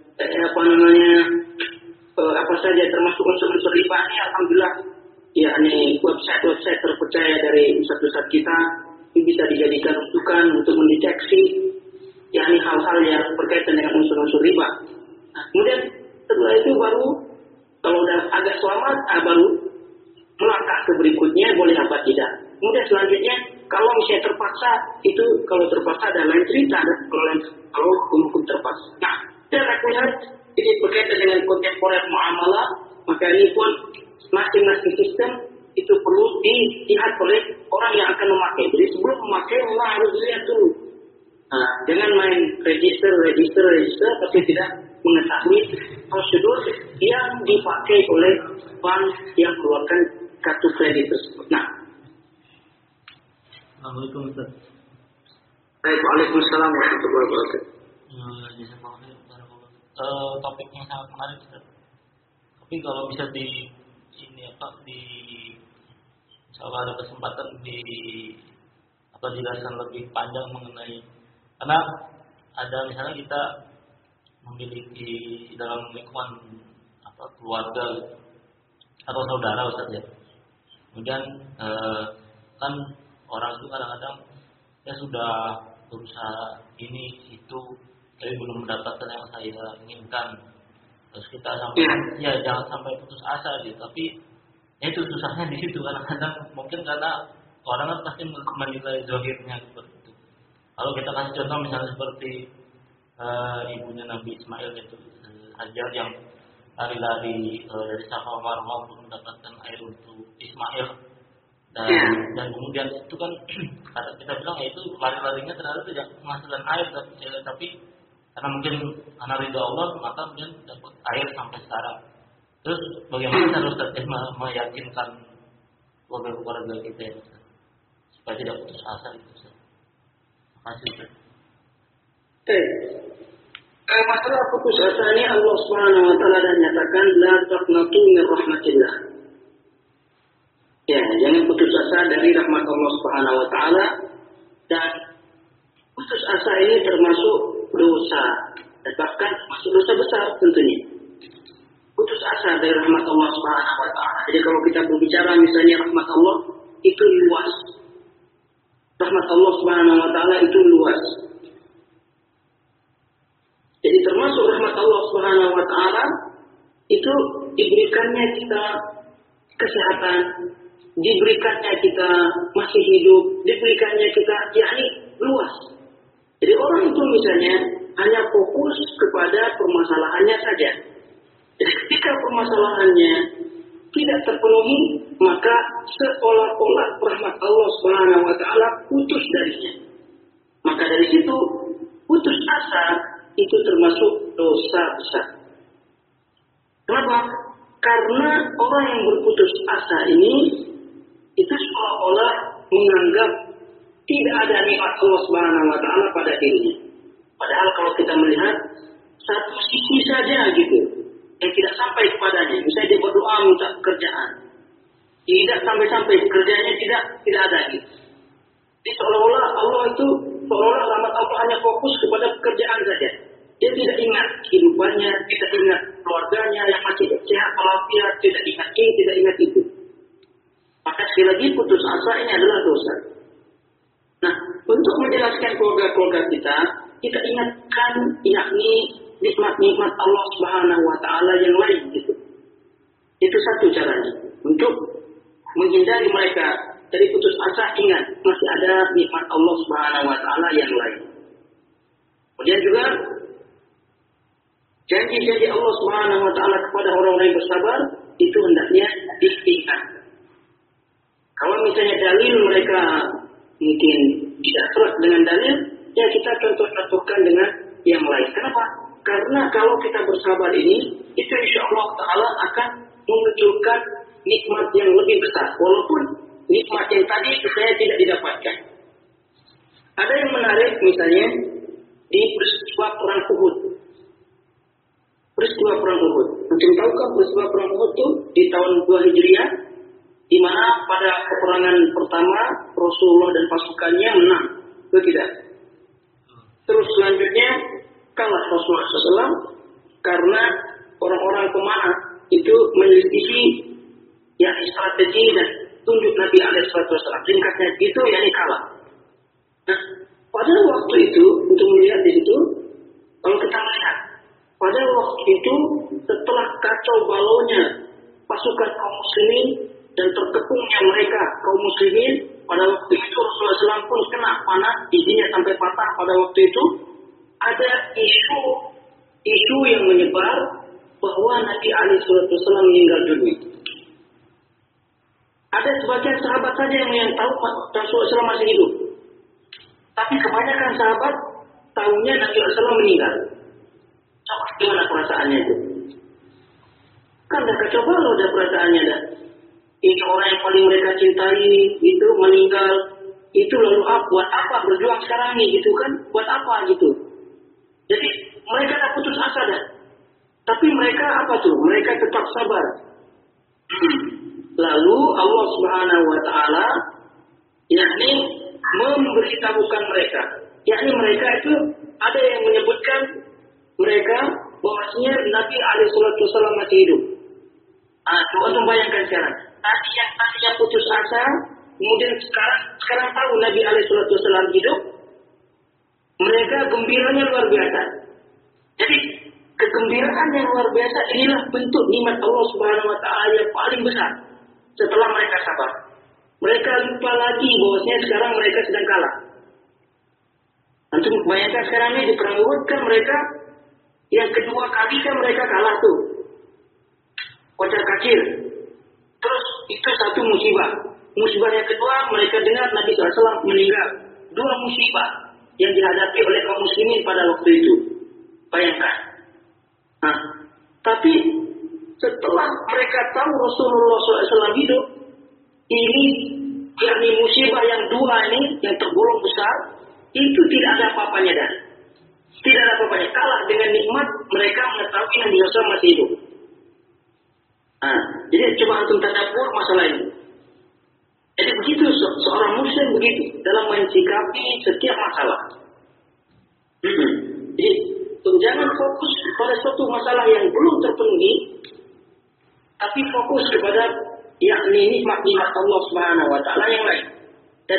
apa saja termasuk unsur-unsur riba ini, alhamdulillah yakni website terpercaya dari pusat-pusat kita ini bisa dijadikan rujukan untuk mendeteksi yakni hal-hal yang berkaitan dengan unsur-unsur riba. Nah, kemudian setelah itu baru kalau udah agak selamat, baru melangkah ke berikutnya, boleh apa tidak. Kemudian selanjutnya, kalau misalnya terpaksa, itu kalau terpaksa ada lain cerita, kalau hukum terpaksa. Nah, dan aku lihat ini berkaitan dengan kontemporer muamalah, maka ini pun masing-masing sistem itu perlu dilihat oleh orang yang akan memakai. Jadi sebelum memakai, memang harus dilihat dulu. Nah, jangan main register, tapi tidak mengetahui prosedur yang dipakai oleh bank yang keluarkan kartu kredit tersebut. Nah, Assalamualaikum Ustaz. Waalaikumsalam warahmatullahi wabarakatuh. Topiknya sangat menarik Ustaz. Tapi kalau bisa kalau ada kesempatan dijelaskan lebih panjang mengenai, karena ada misalnya kita memiliki dalam lingkungan keluarga atau saudara Ustaz ya. Kemudian kan orang itu kadang-kadang ya sudah berusaha ini itu tapi belum mendapatkan yang saya inginkan. Terus kita sampai jangan sampai putus asa gitu. Tapi ya itu susahnya di situ, kadang-kadang mungkin karena orang kan pasti menilai zahirnya seperti itu. Kalau kita kasih contoh misalnya seperti ibunya Nabi Ismail itu Hajar yang lari-lari dari Safa Marwah untuk mendapatkan air untuk Ismail, dan kemudian itu kan kita bilang ya itu lari-larinya terhadap tidak menghasilkan air, tapi karena mungkin karena ridha Allah maka kemudian dapat air sampai sekarang. Terus bagaimana harus meyakinkan keluarga kita ya, supaya tidak putus asa itu. Terima kasih. Masalah putus asa ini Allah Subhanahu wa taala dan nyatakan la taqnatu min rahmatillah. Ya, jangan putus asa dari rahmat Allah Subhanahu wa taala, dan putus asa ini termasuk dosa, dan bahkan termasuk dosa besar tentunya. asa dari rahmat Allah Subhanahu wa taala. Jadi kalau kita berbicara misalnya rahmat Allah itu luas. Rahmat Allah Subhanahu wa taala itu luas. Jadi termasuk rahmat Allah Subhanahu wa taala itu diberikannya kita kesehatan, diberikannya kita masih hidup, diberikannya kita yakni luas. Jadi orang itu misalnya hanya fokus kepada permasalahannya saja. Jadi ketika permasalahannya tidak terpenuhi, maka seolah-olah rahmat Allah Subhanahu wa taala putus darinya. Maka dari situ putus asa itu termasuk dosa besar. Kenapa? Karena orang yang berputus asa ini itu seolah-olah menganggap tidak ada nikmat Allah Subhanahu wa taala pada dirinya. Padahal kalau kita melihat satu sisi saja gitu yang tidak sampai kepadanya. Misalnya dia berdoa minta kerjaan, tidak sampai-sampai kerjanya tidak ada gitu. Jadi seolah-olah Allah itu seolah-olah rahmat Allah hanya fokus kepada pekerjaan saja. Dia tidak ingat kehidupannya, tidak ingat keluarganya yang masih sehat walafiat, tidak ingat ini, tidak ingat itu. Maka sekali lagi putus asa ini adalah dosa. Nah, untuk menjelaskan keluarga-keluarga kita ingatkan yakni nikmat-nikmat Allah Subhanahu wa taala yang lain gitu. Itu satu caranya. Untuk menghindari mereka dari putus asa, ingat masih ada nikmat Allah Subhanahu wa taala yang lain. Kemudian juga janji-janji Allah Subhanahu wa taala kepada orang-orang yang bersabar itu hendaknya diingat. Kalau misalnya dalil mereka mungkin tidak tepat dengan dalil, ya kita contoh-contohkan dengan yang lain. Kenapa? Karena kalau kita bersabar ini, itu insya Allah Ta'ala akan memunculkan nikmat yang lebih besar. Walaupun nikmat yang tadi saya tidak didapatkan. Ada yang menarik misalnya di peristiwa perang Uhud. Peristiwa perang Uhud. Mungkin tahukah peristiwa perang Uhud itu di tahun 2 Hijriah, di mana pada peperangan pertama Rasulullah dan pasukannya menang, betul tidak? Terus selanjutnya kalah Rasulullah SAW karena orang-orang pemanah itu menyelisihi strategi dan tunjuk Nabi SAW. Ringkasnya itu yakni kalah. Nah, pada waktu itu untuk melihat di situ, kalau kita melihat pada waktu itu setelah kacau balaunya pasukan kaum muslimin dan terkepungnya mereka kaum muslimin, pada waktu itu Rasulullah SAW pun kena panah, giginya sampai patah. Pada waktu itu ada isu yang menyebar bahwa Nabi SAW meninggal dunia. Ada sebagian sahabat saja yang tahu Rasulullah SAW masih hidup, tapi kebanyakan sahabat tahunya Nabi SAW meninggal. Coba gimana perasaannya itu? Kan dah kacau balau dah perasaannya dah. Ini orang yang paling mereka cintai itu meninggal, itu lalu buat apa berjuang sekarang ini gitu kan? Buat apa gitu? Jadi mereka dah putus asa dah. Tapi mereka apa tuh? Mereka tetap sabar. Lalu Allah Subhanahu wa taala yakni memberitahukan mereka. Yakni mereka itu ada yang menyebutkan mereka bahwasanya Nabi SAW masih hidup. Coba untuk bayangkan sekarang. Tadi yang tadinya putus asa, kemudian sekarang tahu Nabi SAW hidup, mereka gembiranya luar biasa. Jadi kegembiraan yang luar biasa inilah bentuk nikmat Allah Subhanahu wa taala yang paling besar. Setelah mereka sabar, mereka lupa lagi bahwasanya sekarang mereka sedang kalah. Antum bayangkan sekarang ini di perang Uhud kan mereka yang kedua kali kan mereka kalah tuh, kocar kacir. Terus itu satu musibah. Musibah yang kedua mereka dengar Nabi SAW meninggal. Dua musibah yang dihadapi oleh kaum muslimin pada waktu itu. Bayangkan. Nah, tapi setelah mereka tahu Rasulullah SAW hidup, ini yakni musibah yang dua ini yang tergolong besar, itu tidak ada apa-apanya dah. Tidak ada apa-apanya. Kalah dengan nikmat mereka mengetahui Nabi SAW masih hidup. Nah, jadi coba antum tadabbur masalah ini. Jadi begitu seorang muslim begitu dalam mensikapi setiap masalah. Jadi jangan fokus pada suatu masalah yang belum terpenuhi, tapi fokus kepada yakni nikmat-nikmat Allah Subhanahu wa taala yang lain. Dan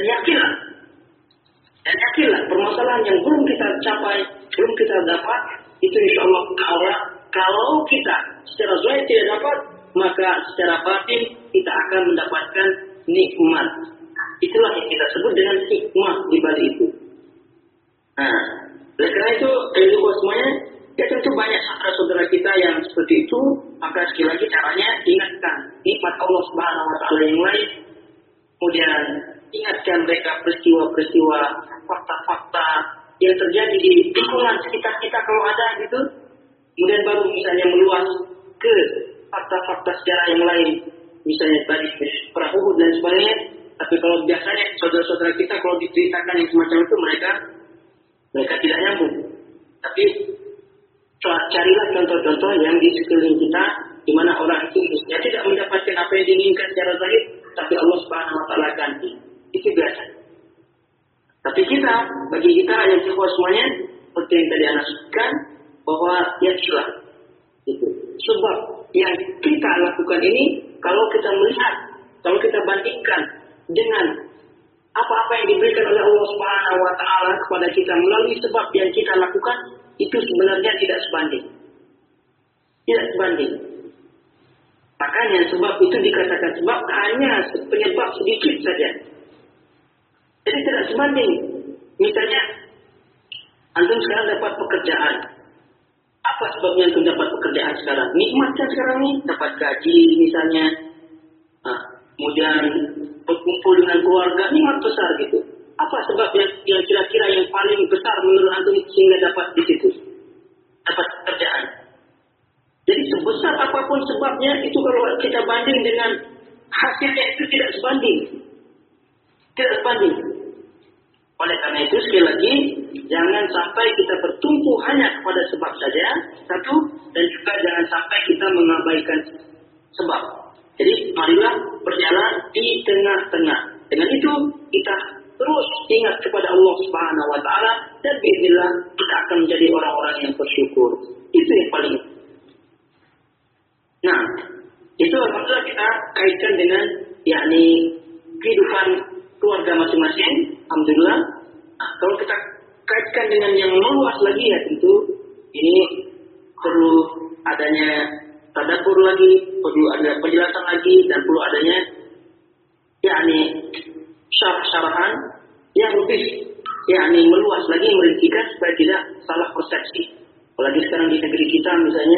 yakinlah permasalahan yang belum kita capai, belum kita dapat, itu insyaallah kalau kita secara zahir tidak dapat, maka secara batin kita akan mendapatkan nikmat. Itulah yang kita sebut dengan hikmah di balik itu. Nah, oleh karena itu, semuanya, ya tentu banyak saudara-saudara kita yang seperti itu, maka sekali lagi caranya ingatkan nikmat Allah Subhanahu wa taala yang lain. Kemudian ingatkan mereka peristiwa-peristiwa, fakta-fakta yang terjadi di lingkungan sekitar kita kalau ada gitu. Kemudian baru misalnya meluas ke fakta-fakta sejarah yang lain, misalnya tadi perang Uhud dan sebagainya. Tapi kalau biasanya saudara-saudara kita kalau diceritakan yang semacam itu mereka tidak nyambung. Tapi carilah contoh-contoh yang di sekeliling kita, di mana orang itu ya tidak mendapatkan apa yang diinginkan secara zahir, tapi Allah Subhanahu wa taala ganti. Itu biasa. Tapi bagi kita yang semuanya, seperti yang tadi Anda sebutkan, bahwa yakinlah itu. Sebab yang kita lakukan ini, kalau kita melihat, kalau kita bandingkan dengan apa-apa yang diberikan oleh Allah Subhanahu wa taala kepada kita melalui sebab yang kita lakukan, itu sebenarnya tidak sebanding. Tidak sebanding. Makanya sebab itu dikatakan sebab hanya penyebab sedikit saja. Jadi tidak sebanding. Misalnya, antum sekarang dapat pekerjaan. Apa sebabnya antum dapat pekerjaan sekarang? Nikmatkan sekarang nih, dapat gaji misalnya. Kemudian berkumpul dengan keluarga, nikmat besar gitu. Apa sebab yang kira-kira yang paling besar menurut antum sehingga dapat di situ? Dapat pekerjaan. Jadi sebesar apapun sebabnya, itu kalau kita banding dengan hasilnya itu tidak sebanding. Tidak sebanding. Oleh karena itu sekali lagi, jangan sampai kita bertumpu hanya kepada sebab saja, satu, dan juga jangan sampai kita mengabaikan sebab. Jadi marilah berjalan di tengah-tengah. Dengan itu kita terus ingat kepada Allah Subhanahu wa taala, dan biidznillah kita akan menjadi orang-orang yang bersyukur. Itu yang paling. Nah, itu alhamdulillah kita kaitkan dengan yakni kehidupan keluarga masing-masing. Alhamdulillah. Nah, kalau kita kaitkan dengan yang meluas lagi, ya tentu ini perlu adanya tadabbur lagi, perlu ada penjelasan lagi, dan perlu adanya yakni syarahan yang lebih yakni meluas lagi, merincikan supaya tidak salah persepsi. Apalagi sekarang di negeri kita misalnya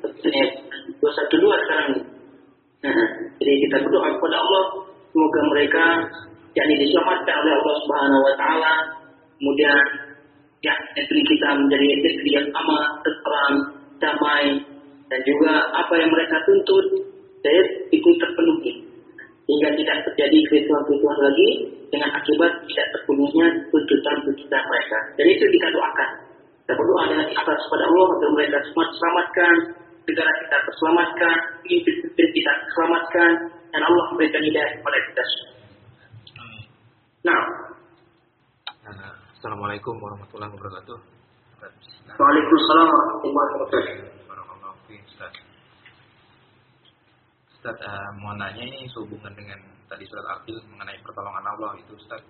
212 sekarang ini. Nah, jadi kita berdoa kepada Allah semoga mereka yakni diselamatkan oleh Allah Subhanahu wa taala. Kemudian ya negeri kita menjadi negeri yang aman, tentram, damai, dan juga apa yang mereka tuntut itu terpenuhi. Hingga tidak terjadi kericuhan-kericuhan lagi dengan akibat tidak terpenuhinya tuntutan-tuntutan mereka. Dan itu kita doakan. Kita berdoa dengan ikhlas kepada Allah agar mereka semua diselamatkan, negara kita terselamatkan, pemimpin kita terselamatkan, dan Allah memberikan hidayah kepada kita semua. Nah, Assalamualaikum warahmatullahi wabarakatuh. Waalaikumsalam warahmatullahi wabarakatuh. Ustaz, mau nanya ini sehubungan dengan tadi surat Al-Fil mengenai pertolongan Allah itu, Ustaz.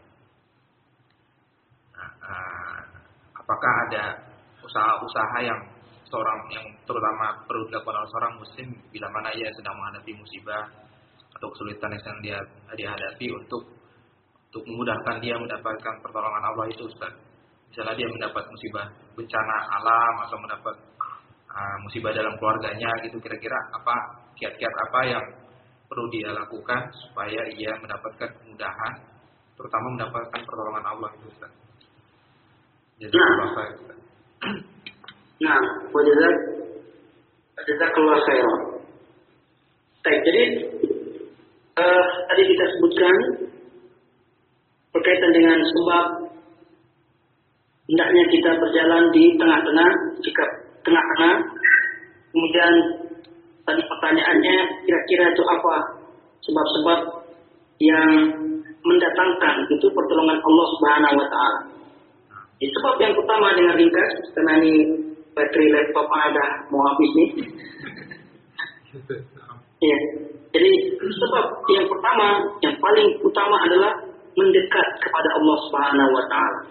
Apakah ada usaha-usaha yang terutama perlu dilakukan oleh seorang muslim bila mana ia sedang menghadapi musibah atau kesulitan yang sedang dia hadapi untuk memudahkan dia mendapatkan pertolongan Allah itu, Ustaz. Misalnya dia mendapat musibah bencana alam atau mendapat musibah dalam keluarganya gitu, kira-kira apa kiat-kiat apa yang perlu dia lakukan supaya ia mendapatkan kemudahan, terutama mendapatkan pertolongan Allah itu, Ustaz. Jazakallahu khairan. Nah, jazakallahu khairan. Baik, jadi tadi kita sebutkan berkaitan dengan sebab hendaknya kita berjalan di tengah-tengah, sikap tengah-tengah. Kemudian tadi pertanyaannya, kira-kira itu apa sebab-sebab yang mendatangkan itu pertolongan Allah Subhanahu wa taala. Sebab yang pertama dengan ringkas, karena ini baterai laptop ada mau habis nih. Ya. Jadi sebab yang pertama, yang paling utama adalah mendekat kepada Allah Subhanahu wa taala.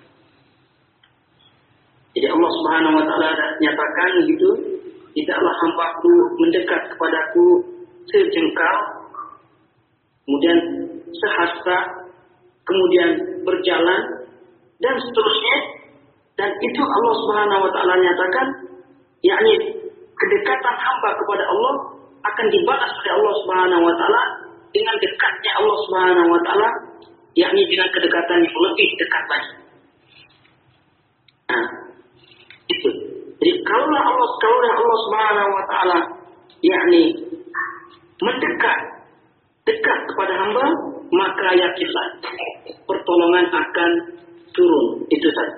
Jadi Allah Subhanahu wa taala nyatakan gitu, tidaklah hamba-Ku mendekat kepadaku sejengkal, kemudian sehasta, kemudian berjalan dan seterusnya. Dan itu Allah Subhanahu wa taala nyatakan, yakni kedekatan hamba kepada Allah akan dibalas oleh Allah Subhanahu wa taala dengan dekatnya Allah Subhanahu wa taala, yakni dengan kedekatan yang lebih dekat lagi. Nah, itu. Jadi kalau Allah Subhanahu wa taala yakni dekat kepada hamba, maka yakinlah pertolongan akan turun. Itu saja.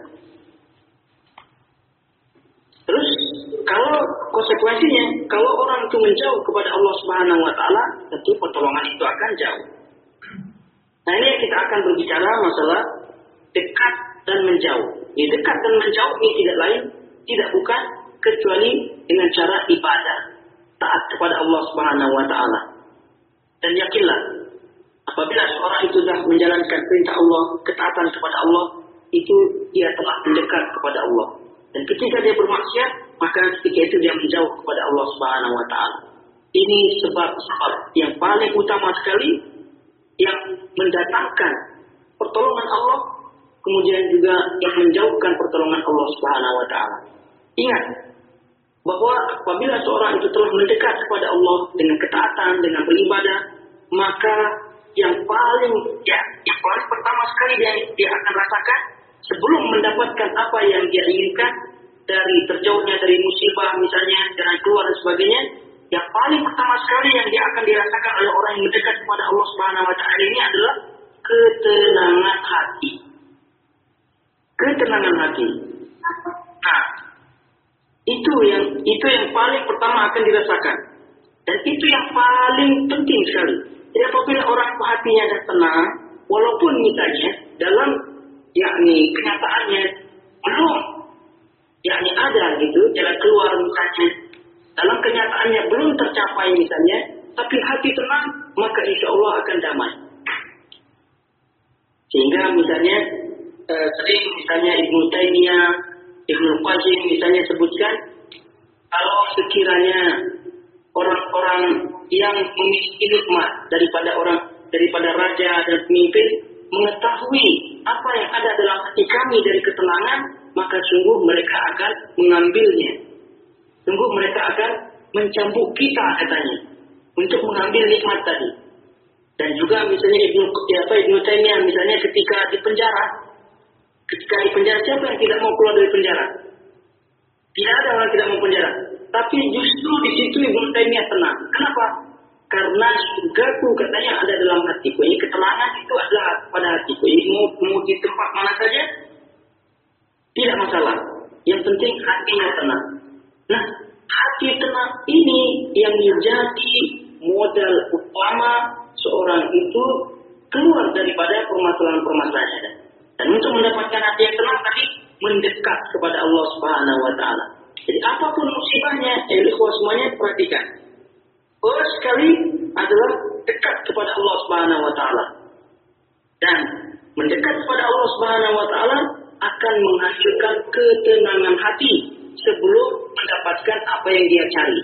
Terus kalau konsekuensinya, kalau orang itu menjauh kepada Allah Subhanahu wa taala, tentu pertolongan itu akan jauh. Nah, ini kita akan berbicara masalah dekat dan menjauh. Ini dekat dan menjauh ini tidak lain, tidak bukan kecuali dengan cara ibadah, taat kepada Allah Subhanahu wa taala. Dan yakinlah, apabila seorang itu sudah menjalankan perintah Allah, ketaatan kepada Allah, itu dia telah mendekat kepada Allah. Dan ketika dia bermaksiat, maka ketika itu dia menjauh kepada Allah Subhanahu wa taala. Ini sebab-sebab yang paling utama sekali yang mendatangkan pertolongan Allah, kemudian juga yang menjauhkan pertolongan Allah Subhanahu wa taala. Ingat bahwa apabila seorang itu telah mendekat kepada Allah dengan ketaatan, dengan beribadah, maka yang paling pertama sekali dia akan rasakan sebelum mendapatkan apa yang dia inginkan, dari terjauhnya dari musibah misalnya, jalan keluar dan sebagainya, yang paling pertama sekali yang dia akan dirasakan oleh orang yang mendekat kepada Allah Subhanahu wa taala ini adalah ketenangan hati. Ketenangan hati. Nah, itu yang paling pertama akan dirasakan. Dan itu yang paling penting sekali. Jadi apabila orang hatinya ada tenang, walaupun misalnya dalam kenyataannya belum ada gitu jalan keluar misalnya, dalam kenyataannya belum tercapai misalnya, tapi hati tenang, maka insya Allah akan damai. Sehingga misalnya sering misalnya Ibnu Taimiyah, Ibnu Qayyim misalnya sebutkan, kalau sekiranya orang-orang yang memiliki nikmat daripada raja dan pemimpin mengetahui apa yang ada dalam hati kami dari ketenangan, maka sungguh mereka akan mengambilnya. Sungguh mereka akan mencambuk kita katanya untuk mengambil nikmat tadi. Dan juga misalnya Ibnu Taimiyah misalnya ketika di penjara, siapa yang tidak mau keluar dari penjara? Tidak ada orang yang tidak mau penjara. Tapi justru di situ Ibnu Taimiyah tenang. Kenapa? Karena surgaku katanya ada dalam hatiku. Ini ketenangan itu adalah pada hatiku. Ini mau di tempat mana saja tidak masalah. Yang penting hatinya tenang. Nah, hati tenang ini yang menjadi modal utama seorang itu keluar daripada permasalahan-permasalahannya. Dan untuk mendapatkan hati yang tenang tadi, mendekat kepada Allah Subhanahu wa taala. Jadi apapun musibahnya, ikhwah semuanya perhatikan. First sekali adalah dekat kepada Allah Subhanahu wa taala. Dan mendekat kepada Allah Subhanahu wa taala akan menghasilkan ketenangan hati sebelum mendapatkan apa yang dia cari.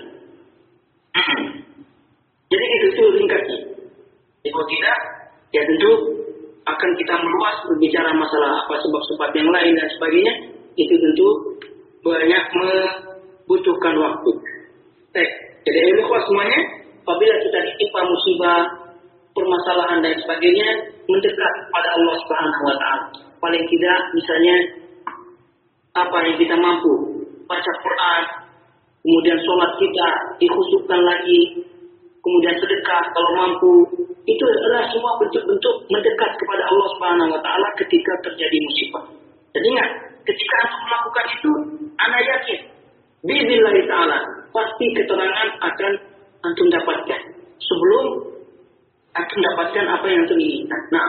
Jadi itu ringkasnya. Kalau tidak, ya tentu akan kita meluas berbicara masalah apa sebab-sebab yang lain dan sebagainya. Itu tentu banyak membutuhkan waktu. Jadi ikhwah semuanya, apabila kita ditimpa musibah, permasalahan dan sebagainya, mendekat kepada Allah Subhanahu wa taala. Paling tidak misalnya apa yang kita mampu, baca Quran, kemudian sholat kita dikhusyukkan lagi, kemudian sedekah kalau mampu. Itu adalah semua bentuk-bentuk mendekat kepada Allah Subhanahu wa taala ketika terjadi musibah. Dan ingat, ketika antum melakukan itu, ana yakin biiznillah taala pasti ketenangan akan antum dapatkan sebelum antum dapatkan apa yang antum inginkan. Nah,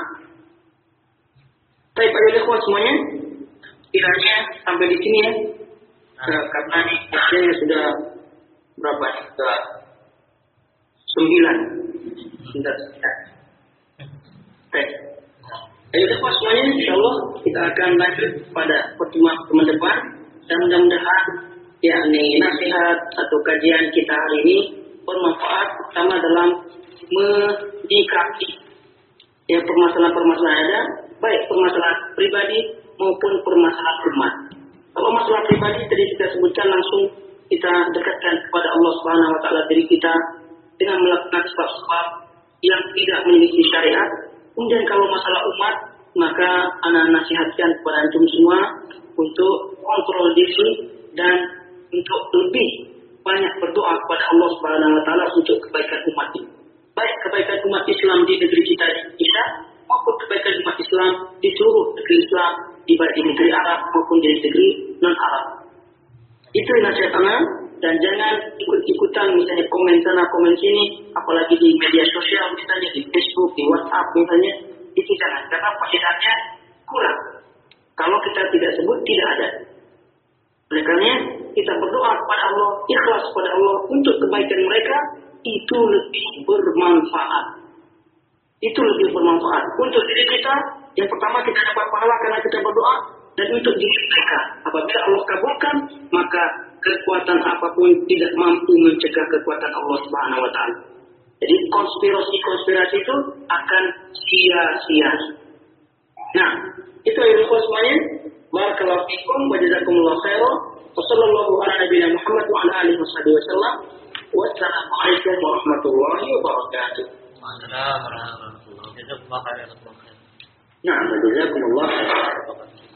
baik para ikhwan semuanya, kiranya sampai di sini ya. Karena ini waktunya sudah berapa? Sudah Bentar. Baik. Ayo depan semuanya, insyaallah kita akan lanjut pada pertemuan depan dan mudah-mudahan yakni nasihat atau kajian kita hari ini bermanfaat pertama dalam menyikapi permasalahan-permasalahan ada, baik permasalahan pribadi maupun permasalahan umat. Kalau masalah pribadi tadi kita sebutkan langsung kita dekatkan kepada Allah Subhanahu wa taala diri kita dengan melakukan sebab-sebab yang tidak menyelisih syariat. Kemudian kalau masalah umat, maka ana nasihatkan kepada antum semua untuk kontrol diri dan untuk lebih banyak berdoa kepada Allah Subhanahu wa taala untuk kebaikan umat ini. Baik kebaikan umat Islam di negeri kita di Indonesia maupun kebaikan umat Islam di seluruh negeri Islam, di baik di negeri Arab maupun di negeri non-Arab. Itu nasihat ana, dan jangan ikut-ikutan misalnya komen sana komen sini, apalagi di media sosial misalnya di Facebook, di WhatsApp misalnya, itu jangan, karena faedahnya kurang. Kalau kita tidak sebut tidak ada. Oleh karena kita berdoa kepada Allah, ikhlas kepada Allah untuk kebaikan mereka, itu lebih bermanfaat. Itu lebih bermanfaat untuk diri kita. Yang pertama kita dapat pahala karena kita berdoa, dan untuk diri mereka. Apabila Allah kabulkan, maka kekuatan apapun tidak mampu mencegah kekuatan Allah Subhanahu wa taala. Jadi konspirasi itu akan sia-sia. Nah, itu ya semuanya. Barakallahu fikum wa jazakumullahu khairan. Wassallallahu ala nabiyina Muhammad wa ala alihi wasallam. Wassalamualaikum warahmatullahi wabarakatuh. Waalaikumsalam warahmatullahi wabarakatuh. Jazakumullahu khairan. Nah, jazakumullahu khairan.